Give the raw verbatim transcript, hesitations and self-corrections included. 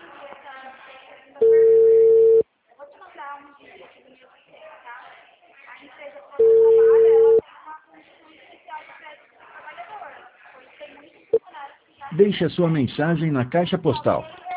Eu vou te mandar um vídeo aqui do meu sistema, tá? A empresa que você trabalha, ela tem uma condição especial de crédito para o trabalhador. Pois tem muitos funcionários que já Deixe a sua mensagem na caixa postal.